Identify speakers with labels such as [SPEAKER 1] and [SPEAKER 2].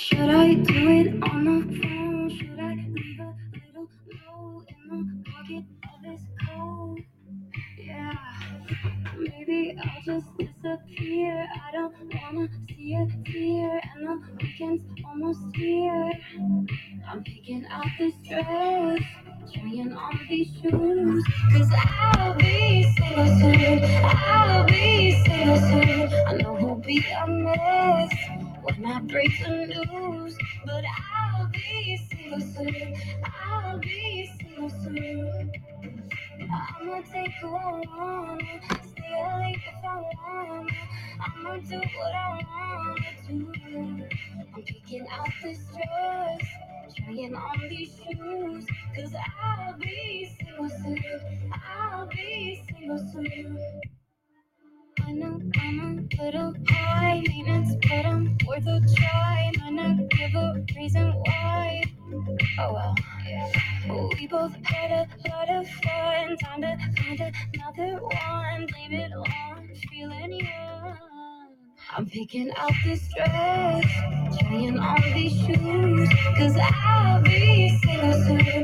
[SPEAKER 1] Should I do it on the phone? Should I leave a little note in the pocket of his coat? Yeah, maybe I'll just disappear. I don't wanna see a tear, and the weekend's almost here. I'm picking out this dress, trying on these shoes, cause I'll be single soon, I'll be single soon. I know who'll be a mess when I break the news, but I'll be single soon, I'll be single soon. I'ma take who I wanna, stay late if I wanna, I'ma do what I wanna do. I'm picking out this dress, trying on these shoes, cause I'll be single soon, I'll be single soon. I know I'm a little high maintenance, but I'm worth a try. Might not give a reason why. Oh well, we both had a lot of fun. Time to find another one. Blame it on feeling young. I'm picking out this dress, trying on these shoes, cause I'll be single soon,